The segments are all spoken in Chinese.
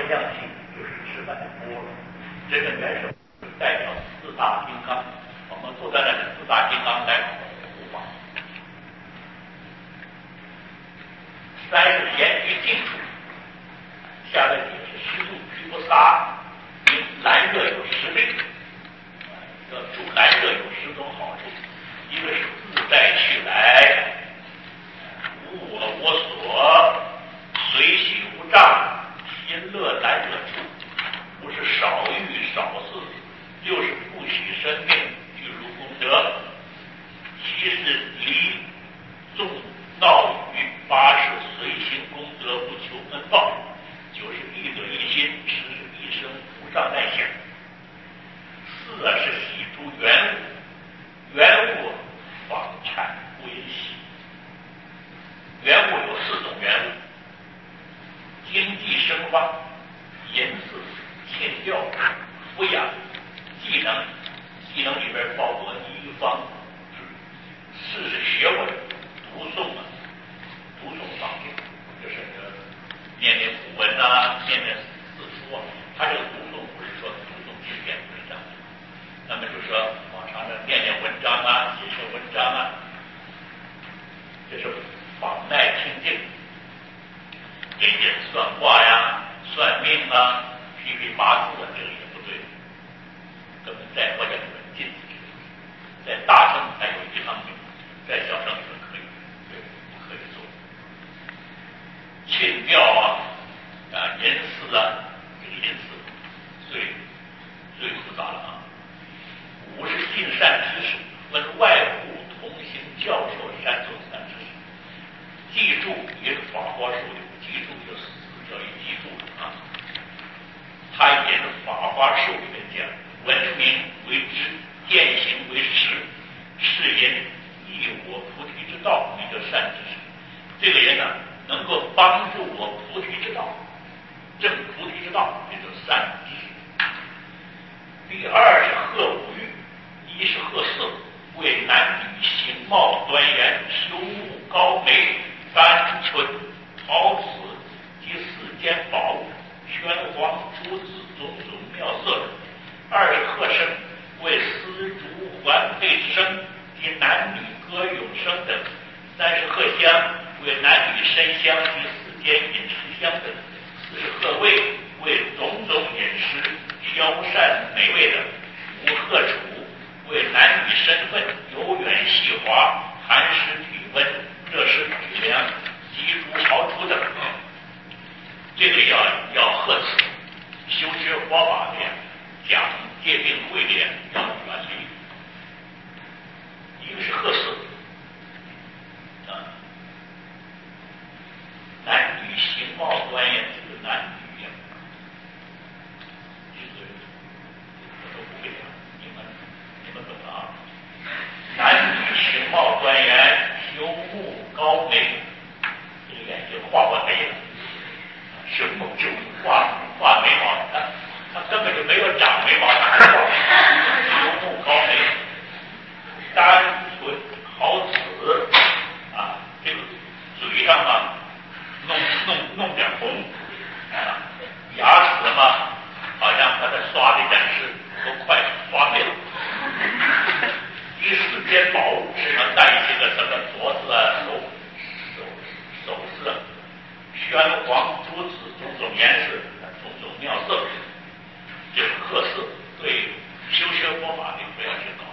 天亮气就是吃饭的锅了。这个元首代表四大金刚，我们坐在那里四大金刚来护法。三是严于禁处，下面解释虚度须不杀，因蓝热有10类，主蓝热有10种好处，一个是自在去来，无我我所，随喜无障，心乐难惹处，不是少欲少事，六是不许生命，具如功德，七是离众闹语，八是随行功德，不求恩报，九是利得一心，十是一生无障碍相。四是喜诸缘物，缘物房产不因喜。缘物有4种缘物：经济生发、淫祀、信教、抚养、技能。技能里边包括医方。4是学问，读诵方面，就是念念古文啊，念念四书啊。他这个读诵不是说读诵经典，不是这样的。那么就是说往常的念念文章啊，写写文章啊，这是妨碍清净。给人算卦呀、算命啊、批批八字啊，这个也不对，根本在佛教里面禁止。在大乘才有一堂经，在小乘里面可以，对，可以做。信教啊、淫祀啊，这个淫祀最复杂了啊。5是尽善知识，分外部同行教授善种3知识。记住也法华术语，记住就是叫一记住啊。他也是法华术语来讲，闻名为知，践行为实，是因益我菩提之道，名叫善知识。这个人呢，能够帮助我菩提之道，证菩提之道，这叫善知识。第2是贺五欲，一是贺色，为男女形貌端严，修目高眉，矾唇陶瓷及4件宝物，玄黄珠子种种妙色。2是贺声，为丝竹环佩声及男女歌咏声等。3是贺香，为男女身香及4件饮食香等。4是贺味，为种种饮食消善美味等。5贺楚，为男女身份由远细滑，寒湿体温，热湿体凉，疾如豪出等。这个要贺词，修学佛法的讲戒定慧的要远离。一个是贺色男女形貌端严，这个男女这个我都不会讲，你们懂了啊。男女形貌端严，修目高眉，这个眼睛画完眉了，是目就画眉毛，他根本就没有长眉毛，他还画修目高眉，单纯好紫啊，这个嘴上啊弄点红啊，牙齿嘛好像把它刷的展示都快刷没了。第4件宝物，身上带一些个什么镯子啊、首饰啊，玄黄珠子种种颜色、种种妙色，这是贺色。对修学佛法的不要去搞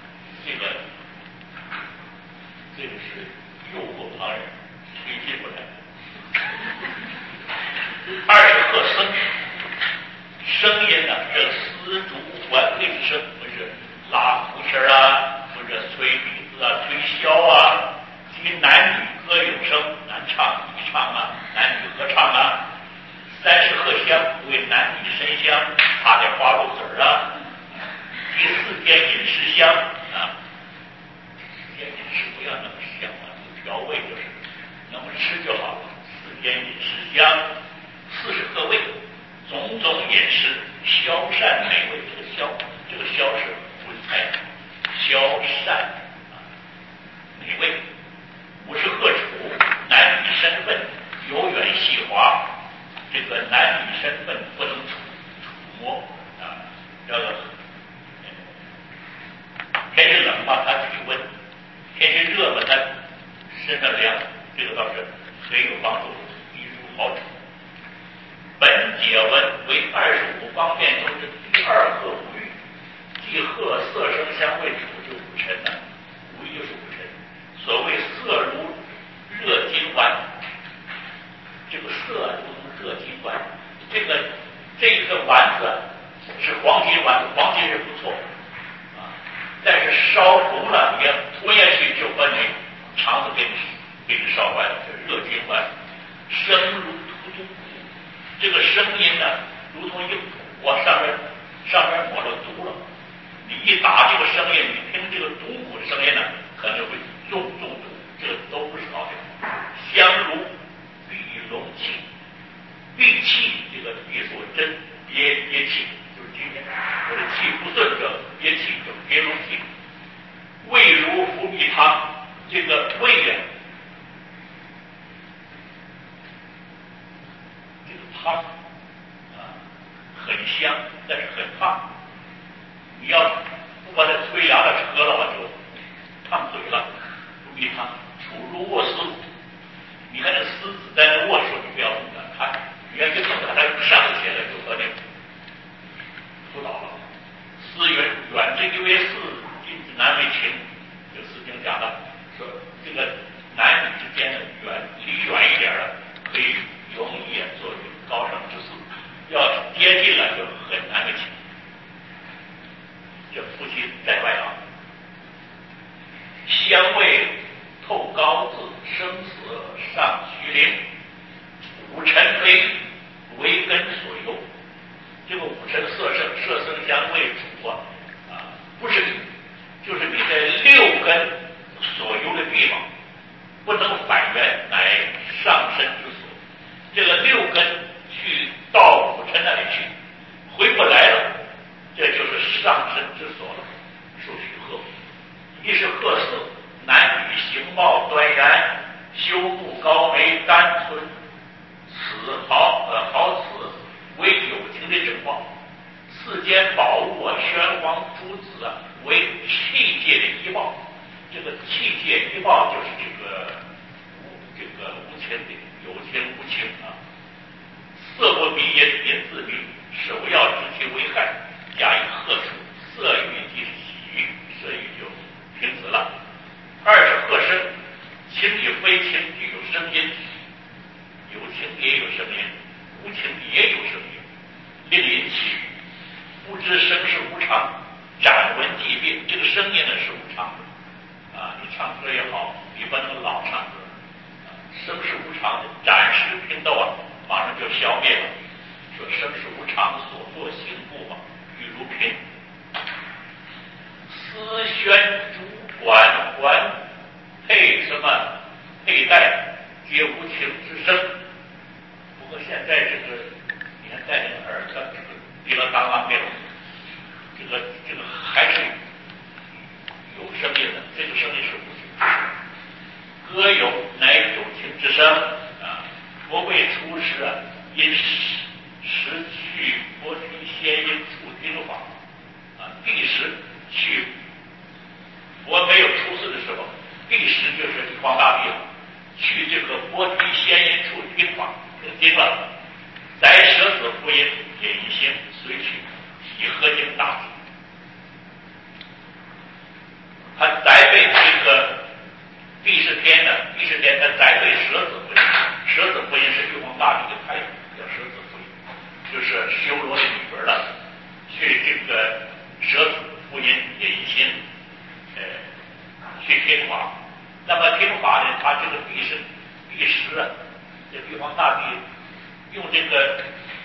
这个是诱惑旁人，推进不来。2是贺声，声音呢，这丝竹环佩声，不是拉胡琴啊，不是吹笛子啊、吹箫啊，及男女歌咏声，男唱女唱啊，男女合唱啊。3是贺香，为男女身香，插点花露水啊。第4件饮食香啊，4件饮食不要那么香啊，调味就是能吃就好了。4件饮食香。4是贺味，种种饮食消善美味，这个消是荤菜，消善美味。5是贺楚，男女身份由远细滑，这个男女身份个色如同热金丸，这个丸子是黄金丸子，黄金是不错啊，但是烧红了，你要吞下去就把你肠子给你烧坏了，这热金丸。声如荼毒，这个声音呢，如同一个毒啊，上面抹了毒了。你一打这个声音，你听这个毒蛊的声音呢，可能会中毒，这个都不是好的。香如闭龙气，闭气，这个闭是我真憋气，就是今天我的气不顺，叫憋气，叫憋龙气。味如伏秘汤，这个味呀，这个汤啊很香，但是很烫。你要不把它吹凉了喝了，我就烫嘴了。伏秘汤，楚如卧丝，你看那丝子在那卧的时候，你不要动它，你要去动它，它上头写了就把你扑倒了。丝云远之曰似，近之难为情。这《诗经》讲的说，这个男女之间的离远一点的，可以容易作为高尚之事；要接近了，就很难为情。这夫妻在外啊，香味透高自，生死上虚灵。五尘非为根所由，这个五尘色声香味触啊，不是你，就是你这六根所由的地方，不能反缘，乃上身之所。这个六根去到五尘那里去，回不来了，这就是上身之所了。属许鹤，一是褐色，男女形貌端然，修目高眉丹吞，好此为有情的整貌。世间宝物啊，玄黄珠子啊，为器界的衣帽。这个器界衣帽就是这个无情的，有情无情啊。色不迷淫自迷，首要之其危害，加以贺处，色欲即喜欲，色欲就停止了。二是和声，情与非情具有声音，有情也有声音，无情也有声音，令人起语。不知声是无常，展闻即变。这个声音呢是无常的啊，你唱歌也好，你不能老唱歌啊。声是无常的，暂时听到啊，马上就消灭了。说声是无常，所作行故嘛，欲如贫。丝宣主管环配什么佩戴，皆无情之声。不过现在这个，你看戴那个耳朵，这个滴了当啷的，这个还是有声音的，这个声音是无情之声。歌有乃有情之声啊！佛为出世啊，因时去佛提仙音处听法啊，第十去佛没有出世的时候，第十就是玉皇大帝了，去这个佛提仙音处听法听经了，载舍子福音隐行随去，以合经大体。他载备这个第十天他载备舍子福音，舍子福音是玉皇大帝的太阳，叫舍子福音，就是修罗的女儿了，去这个舍子福音隐行，去听法。那么听法呢，他这个第十啊，这玉皇大帝用这个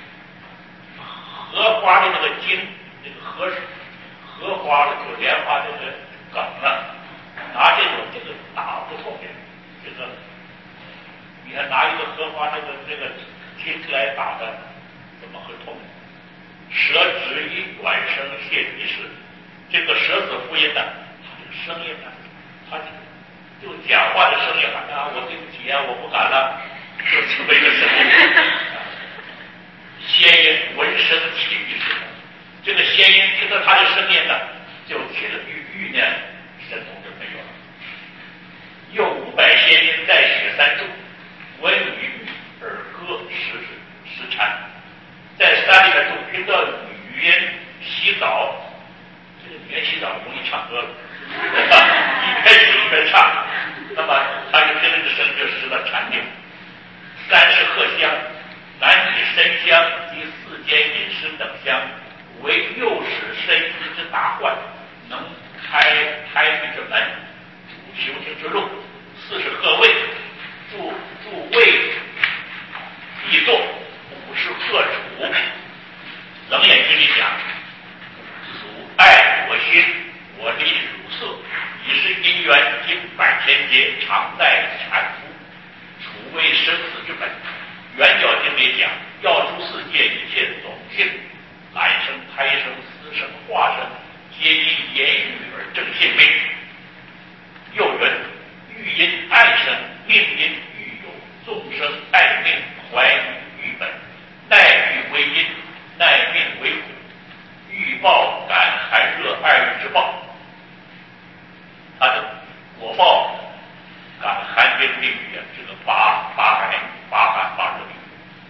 荷花的那个茎，这个荷花的就莲花这个梗啊，拿这个打不透的，这个你看拿一个荷花那个茎来打的，怎么会痛？舌质以短声谢彼时，这个舌子福音呢，它这个声音呢，它就讲话的声音好像我对不起啊，我不敢了，就这么一个声音。仙音闻声起于世，这个仙音听到他的声音呢，就起了欲念神通就没有了。又500仙音在雪山中，闻雨耳歌时禅，在山里面就听到女人洗澡，这个女人洗澡容易唱歌了，一边洗一边唱，那么他就听这个声就失了禅定。三是荷香， 讲，要诸世界一切种性，来生、胎生、死生、化生，皆因言语而正性命。又云：欲因爱生，命因欲有，众生爱命，怀疑欲本，奈欲为因，奈命为果，欲报感寒热二欲之报。它的果报感寒冰地狱这个八热地狱。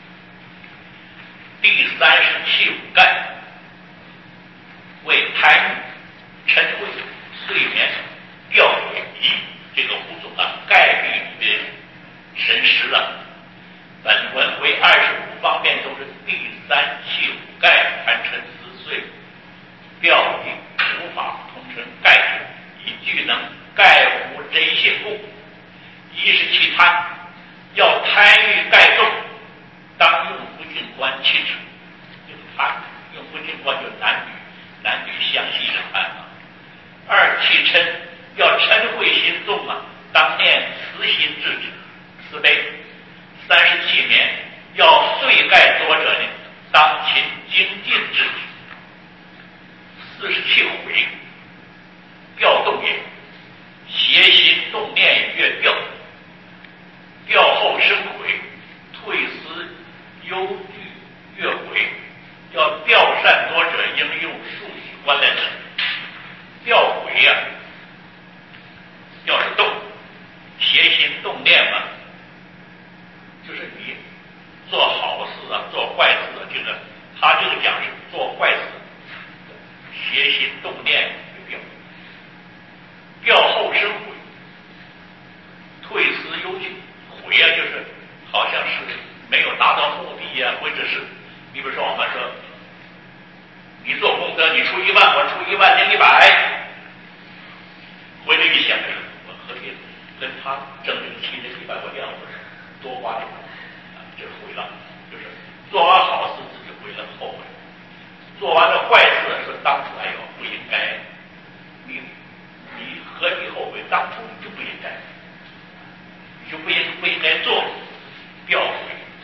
第37五盖为贪欲、嗔恚、睡眠、吊诡疑这个五种盖地里面神识了。本文为25方面中的第37五盖，贪嗔痴睡吊诡无法通称盖地，以具能盖无真性故。一是其贪，要贪欲盖众，当用不净观气质。这个贪用不净观就男女相系的贪啊。二气嗔，要嗔恚心重当念慈心制止，慈悲。37眠，要遂盖多者当勤精进制止。47悔，调动也，邪心动念越调，调后生悔，退思忧惧越悔。要调善多者，应用数许观来指。调悔要是动，邪心动念就是你做好事做坏事他这个讲是做坏事，邪心动念就调后生悔，退思忧惧。悔就是好像是没有达到目的或者是你比如说我们说你坐公车，你出1万，我出10100，回来一想我何必跟他挣这个70-100块钱，我多花点就是回了，就是做完好事自己回来后悔，做完了坏事说当初不应该，你何必后悔？当初你就不应该，你就不应该做，吊悔。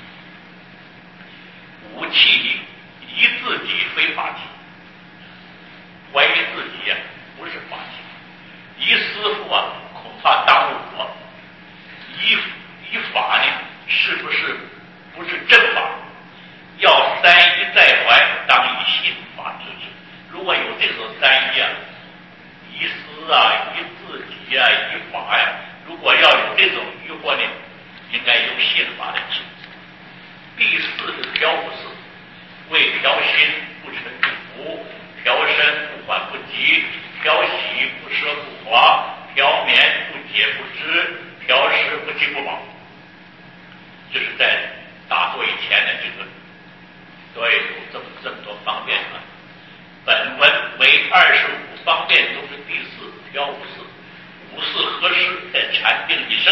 无气疑自己非法器，怀疑自己不是法器，疑师傅恐怕耽误我，疑法是不是正法？要三疑在怀，当以信法治之。如果有这种三疑疑师疑自己疑法如果要有这种疑惑应该用信法来治。第四是调五事，为调心不沉不浮，调身不缓不急，调喜不奢不华，调眠不解不知，调食不饥不饱。就是在打坐以前的所以有这么多方面本文为25方面中的第四，调五事。五事合适，在禅定一生。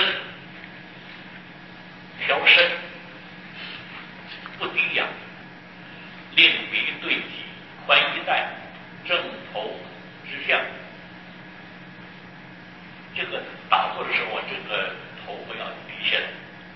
调身不低仰，令鼻对脊，宽衣带，正头直向。这个打坐的时候，这个头不要低下来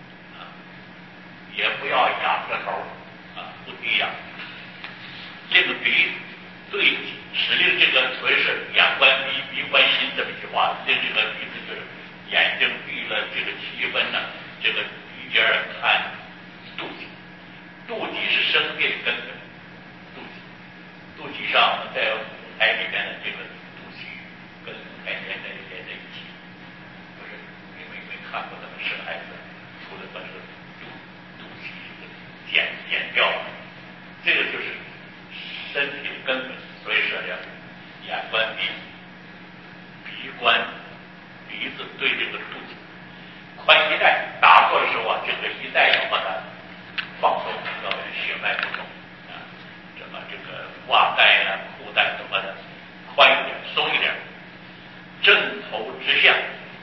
也不要仰着头不低仰，令鼻对脊，使令这个所谓是眼观鼻，鼻观心这么一句话，令这个鼻子就是眼睛闭了这个7分这个鼻尖看肚脐，肚脐是生命根本，肚脐上我们在舞台里面的这个肚脐跟舞台连在一起，不是你们没看过咱们生孩子出来把这个肚脐剪掉，这个就是身体的根本。所以说眼观鼻，鼻观鼻子对这个肚子，宽衣带。打坐的时候这个衣带要把它放松，要血脉不通这么这个袜带裤带都把它宽一点，松一点。正头直向，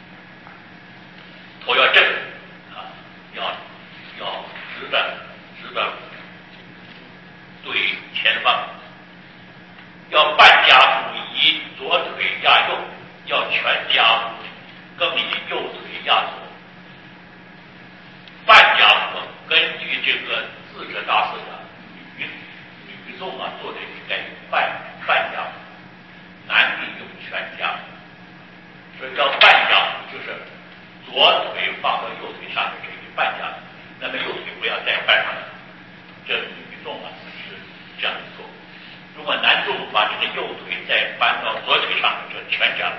头要正要直的对前方。要半家步以左腿压右，要全家步更以右腿压左。半家步根据这个字者搬上来，这女众啊是这样做。如果男众把这个右腿再搬到左腿上，就全家了。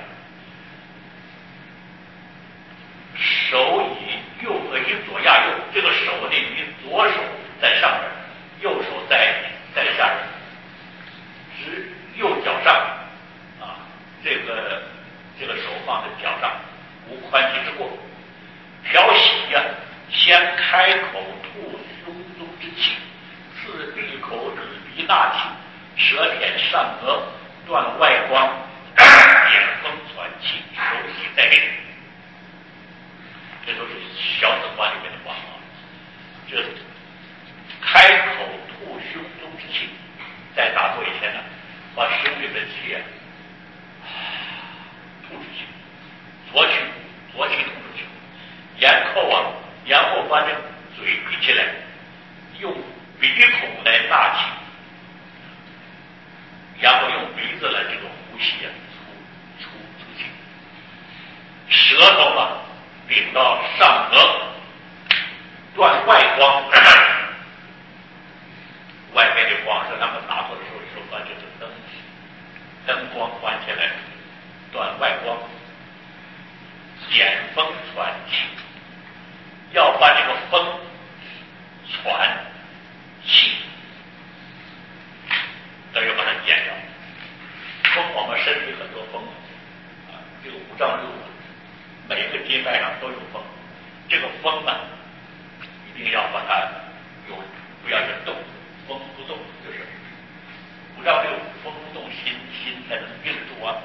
手以左压右，这个手呢以左手在上边，右手在下边，指右脚上啊，这个手放在脚上，无髋肌之过。调息呀，先开口吐胸中之气，次闭口止鼻纳气，舌舔上颚，断外光，眼风喘气，手息在内。这都是小子观里面的话啊。这开口吐胸中之气，在打坐以前呢，把胸里的气啊吐出去，浊气吐出去，然后把这嘴闭起来，用鼻孔来纳气，然后用鼻子来这个呼吸啊，出气，舌头啊顶到上颚，断外光。外面的光是他们打坐的时候把这个灯光关起来，断外光，减风喘气，要把这个风喘气都要把它减掉。风，我们身体很多风啊，这个五脏六腑每个经脉上都有风，这个风呢一定要把它不要去动，风不动，就是五脏六腑风不动，心才能定住啊。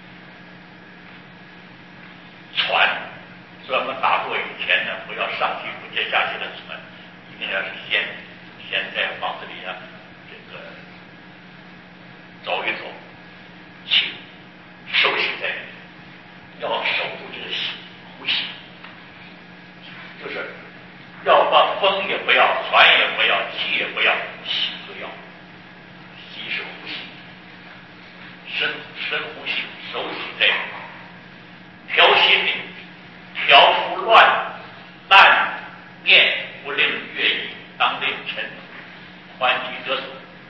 喘，所以我们打坐以前呢，不要上气不接下气的喘，一定要是先在房子里啊，这个走一走，气收息在，要守住这个呼吸，就是要把风也不要，喘也不要，气也不要，息就要。息是呼吸，深呼吸，收息在。调心里，调伏乱念，不令乐意，当令尘土，宽极得所。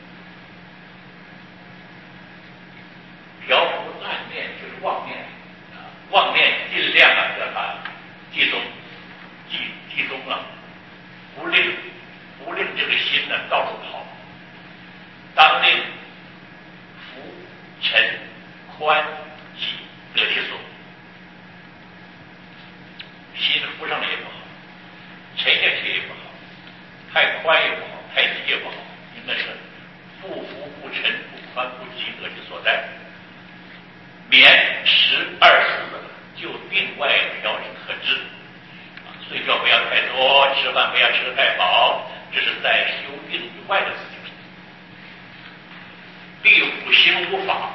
调伏乱念就是妄念啊，妄念尽量啊让它集中了，不令这个心呢到处跑，当令伏沉宽极得其所。心浮上来也不好，沉下去也不好，太宽也不好，太急也不好，应该是不浮不沉不宽不急得其所在。眠12、14就定外调理可知。睡觉不要太多，吃饭不要吃得太饱，这是在修定以外的事情。第5行无法，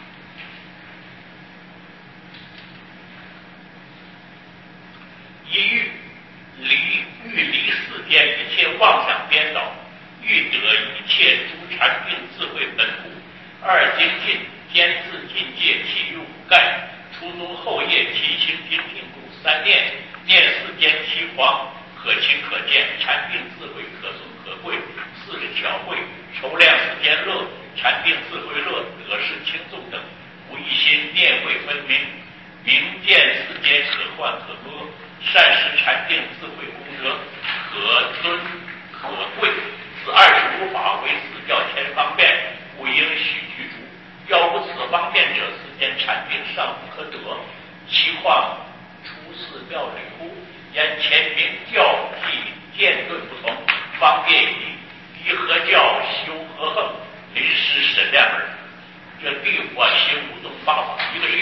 欲离世间一切妄想颠倒，欲得一切诸禅定智慧本故。2精进，兼自境界，其余5盖，初中后业，其清精进故。3念世间其黄，可亲可见，禅定智慧可颂可贵。4是巧慧，筹量世间乐，禅定智慧乐，得失轻重等，无一心念慧分明，明见世间可患可歌，善施禅定智慧功德，可尊可贵。此25法为4教前方便，故应许具足。要无此方便者，世间禅定尚不可得，其况出世妙理乎？言前明教既渐顿不同，方便以何教修何横，临时审量耳。这第5行5种方法，一个是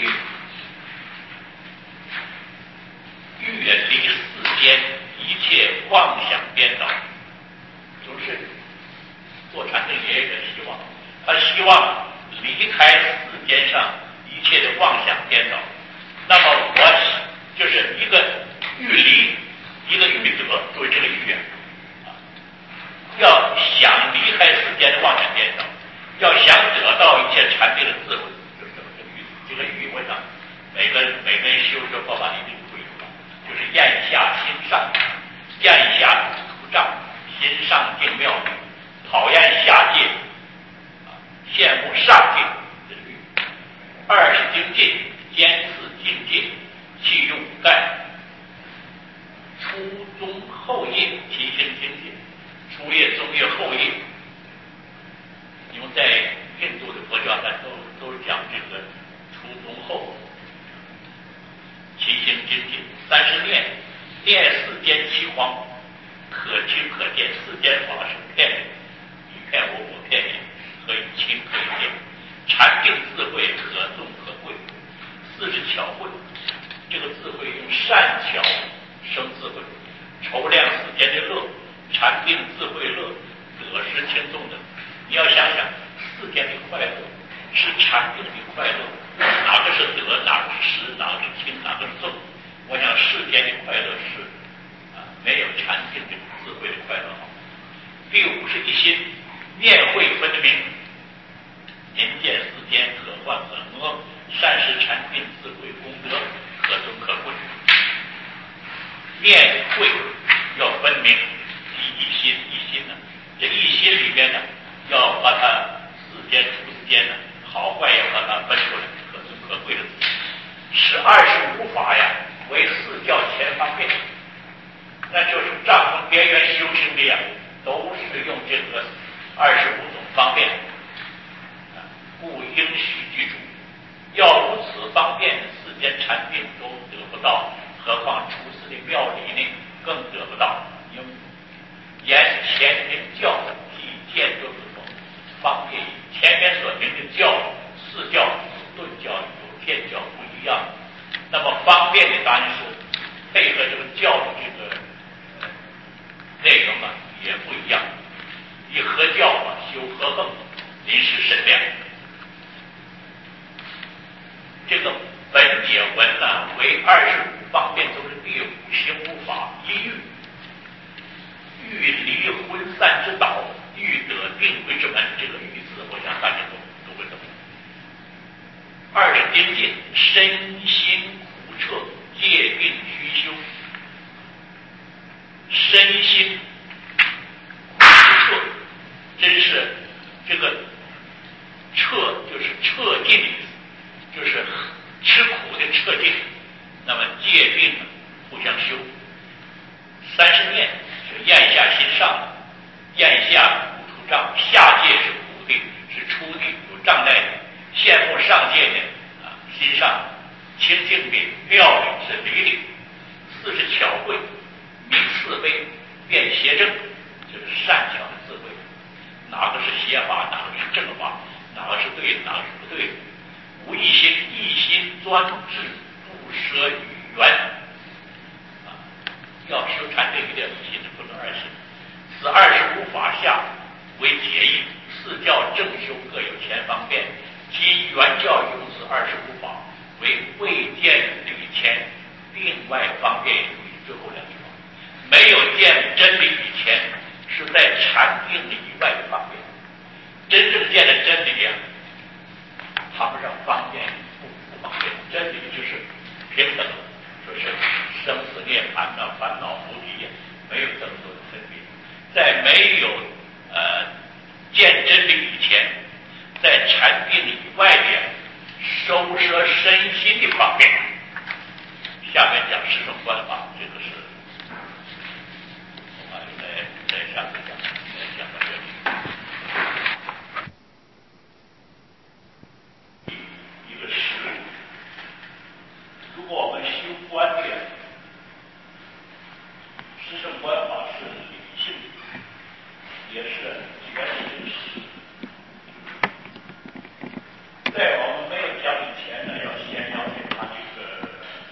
远离世间一切妄想颠倒。就是做禅定也有个希望，他希望离开世间上一切的妄想颠倒。那么我就是一个欲离，一个欲得，注意这个欲啊，要想离开世间的妄想颠倒，要想得到一切禅定的智慧，就是这么个欲。这个欲为啥？每个人修学佛法一定会有的，就是眼下心上，眼下土障，心上定妙理，讨厌下界，羡慕上界。这是律。二是精进，坚持境界，气用盖。初中后业，提升精进。初业、中业、后业，因为在印度的佛教上都讲这个初中后，提升精进。三是念，念世间七荒，可听可见，世间法是骗人，你骗我，我骗你，可以听可以见。禅定智慧，可众可贵。四是巧慧，这个智慧用善巧生智慧，筹量世间的乐，禅定智慧乐，得失轻重的。你要想想，世间的快乐是禅定的快乐，哪个是得，哪个是失，哪个是轻，哪个是重？我想世间的快乐是没有禅定的智慧的快乐好。第五是一心，念慧分明，人见世间可患可恶，善是禅定智慧功德，可中可贵。念慧要分明，一心一心呢，这一心里边呢，要把它世间出世间呢，好坏要把它分出来，可中可贵的。是25法呀，为四教前方便，那就是藏中边缘修行的呀，都是用这个25种方便，故应许具足。要如此方便，世间禅定都得不到，何况出世的妙理呢，更得不到。因言前明教体见都是方便，前面所明的教，四教有顿教，有天教，不一样。那么方便的当然是配合这个教的这个内容也不一样。以合教修合横，临时审量。这个本解文呢，为25方便中的第5，行无法一欲，欲离昏散之道，欲得定慧之门。这个欲字，我想大家都会懂。二是精进，身心苦彻，戒定虚修。身心苦彻，真是这个彻就是彻尽的意思，就是吃苦的彻尽。那么戒定互相修。三是念，是咽下心上，咽下苦除障，下界是苦的，是出的，有障碍的。羡慕上界呢，心上清净的妙理是离的。四是巧慧，明是非，辨邪正，就是善巧的智慧，哪个是邪法，哪个是正法，哪个是对的，哪个是不对的。无一心，一心专志，不舍语言。要修禅定一定要一心，不能二心。此25法下为解义，四教正修各有前方便。今原教用此25法为未见理前，另外方便于最后2句话。没有见真理以前，是在禅定以外的方便。真正见了真理呀，谈不上方便不方便。真理就是平等，说是生死涅槃的烦恼菩提，没有这么多的分别。在没有见真理以前，在禅定以外的收摄身心的方面。下面讲十种观法，这个是我们在下面讲到这里。一个实物，如果我们修观念，十种观法是理性，也是原始。在我们没有讲以前呢，要先了解它这个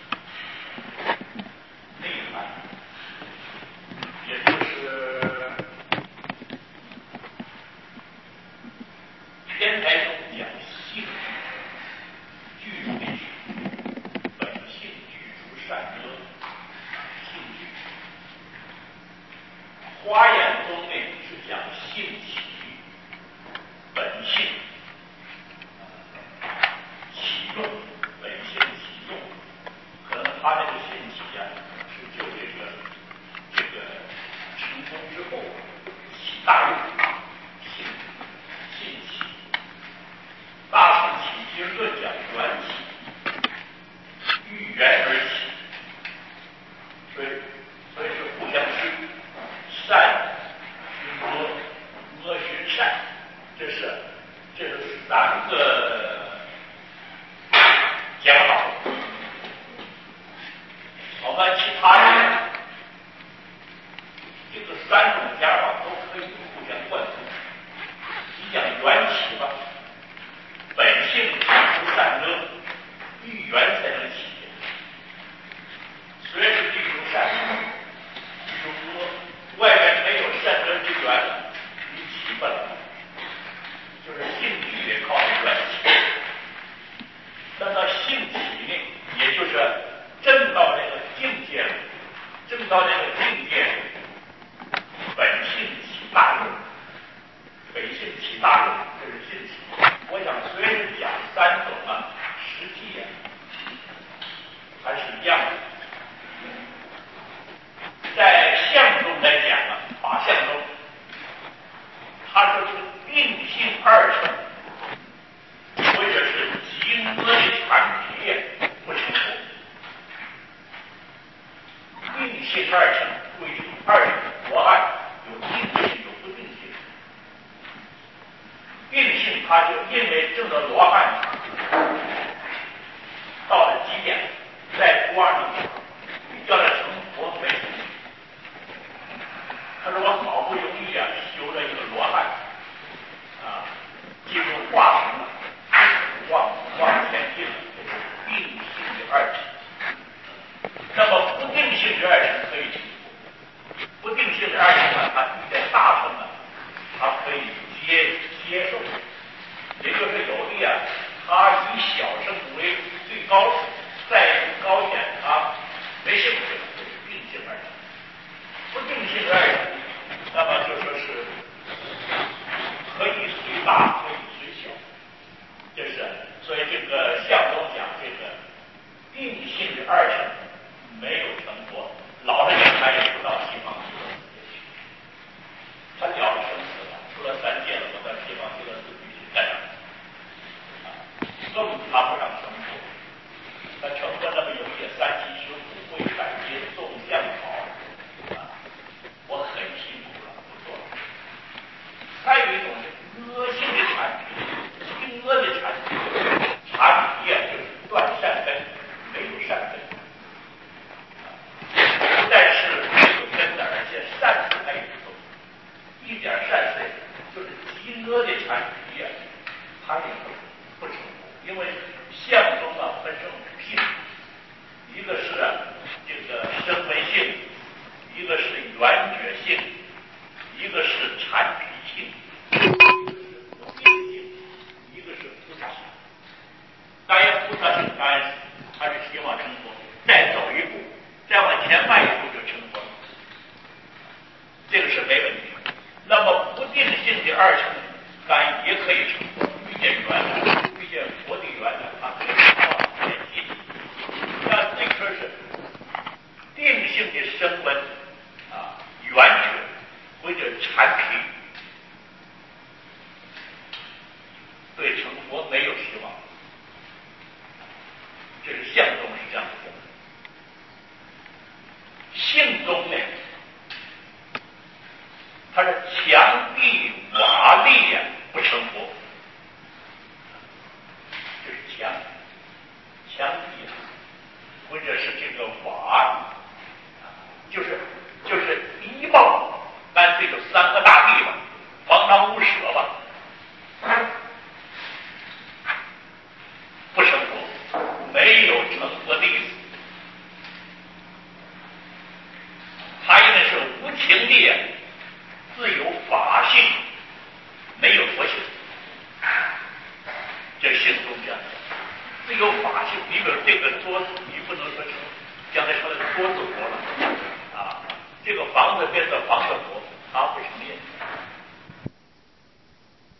内涵，也就是天台宗讲性具足的具，本性具足善恶，性具。华严宗呢是讲性起， 大用，性起，大性起经论讲缘起，遇缘而起，所以是互相熏，善熏恶，恶熏善，这是三个讲法。我们其他的这个三种讲法都可以互相贯通。你讲缘起吧，本性出善恶，遇缘才能起。虽然是地有善有恶，外面没有善恶之缘，你起不来。就是性起也靠缘起。但到性起呢，也就是证到这个境界了，证到这个境界，本性起大用，本性起大用，这是性起。我想虽然讲三种啊，实际啊还是一样的。在相中来讲啊，法相中，它说这个定性二乘，或者是极恶的产品不成功。定性二乘规定二乘佛案有定性有不定性。定性它就因为证了罗汉到了极点，在不二能叫他成佛没成。他说我好不容易啊修了一个罗汉啊，进入化成了往前进了，这是定性的二乘。那么不定性的二乘可以成佛，不定性的二乘呢，它遇见大乘呢，它可以接受，也就是有的啊，他以小乘为最高，再高一点他没兴趣了，这是定性二乘。不定性二乘，那么就说是可以随大，可以随小，就是所以这个相中讲这个定性的二乘没有成佛，老实讲他也不到西方极乐世界去，他了了生死了，出了三界了，我在西方极乐世界去干什么？更谈不上成佛。他成佛那么有些三七十五会感觉纵向好啊，我很辛苦了，不做了。还有一种是恶性的产品，极恶的产品，产品业就是断善根，没有善根，不但是没有根的，而且善事还有一点善事，就是极恶的产品业，它也不成功，因为相中啊分成性，一个是这个声闻性，一个是缘觉性，一个是产品性，一个是不定性，一个是菩萨性。当然菩萨性当然他是希望成佛，再走一步，再往前迈一步就成佛，这个是没问题。那么不定性的二乘当然也可以成佛，遇见缘，遇见佛的缘呢，它可以往前进。那这个是定性的声闻啊，缘觉或者产品，对成佛没有希望。这是相中是这样子的。性中呢，它是墙壁瓦砾呀不成佛，这是墙壁啊，或者是这个瓦，就是衣帽，干脆就三个大地方，